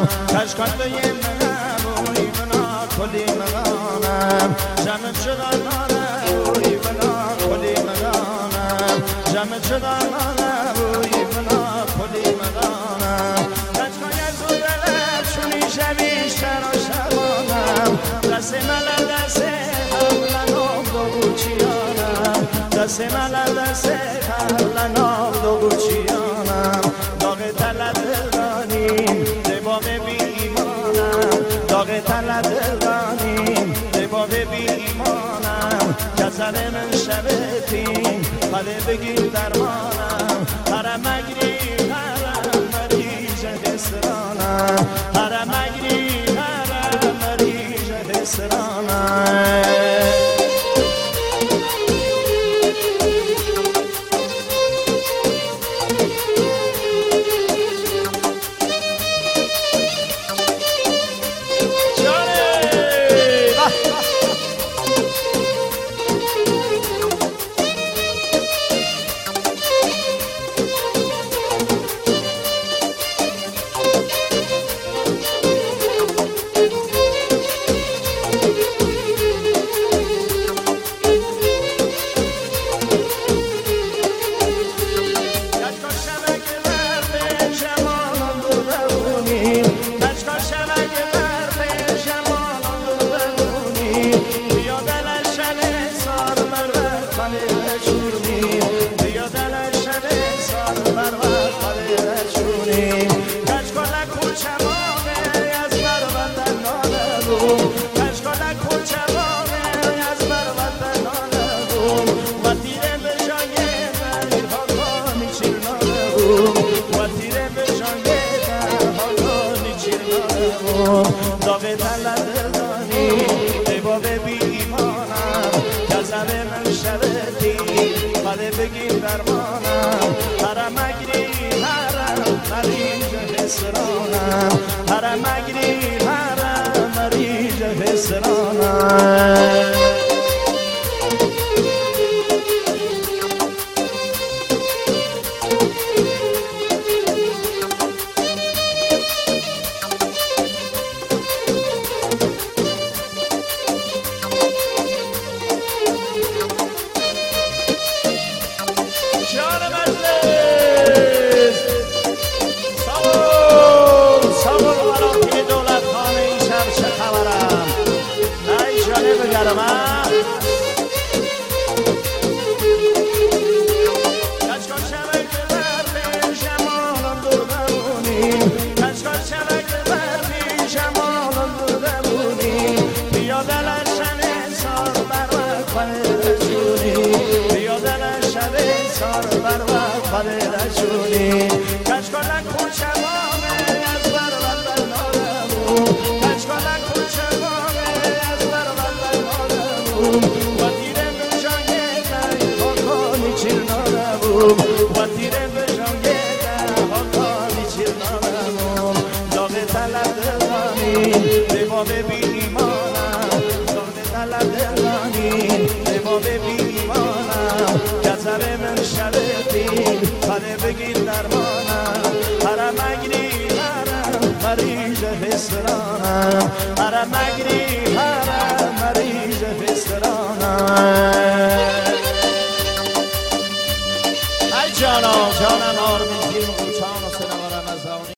کشکان به یه روی بنا کلی مغانم جمع چدانانه روی بنا کلی مغانم جمع چدانانه روی بنا کلی مغانم کشکان یه زودلت چونی شبیش ترا شبانم دست ملل دست حولنام دو بوچیانم دست ملل دست حولنام دو بوچیانم داغ تلت دلدانیم دباغ بی ایمانم داغ تلت دلدانیم دباغ بی ایمانم کسر من شبتیم پده بگیر درمانم هرم اگری هرم مریض خسرانم هرم اگری هرم مریض خسرانم داغ تلت دانی دباب بی ایمانم کذب من شبتی پده بگیر درمانم هرم اگری هرم مریض خسرانم هرم اگری هرم مریض خسرانم کشکالک خوشمامه از بربند نالمون کشکالک خوشمامه از بربند نالمون و تیره بشانگه ده حاکانی چیر نالمون و تیره بشانگه ده حاکانی چیر نالمون داغ طلب دلانیم دباب بی ایمانم داغ طلب دلانیم دباب بی ایمانم کسر من شبتیم پده بگیر درمانم هرم اگری هرم مریض خسرانم هرم اگری هرم مریض خسرانم ای جانم جانم آرمین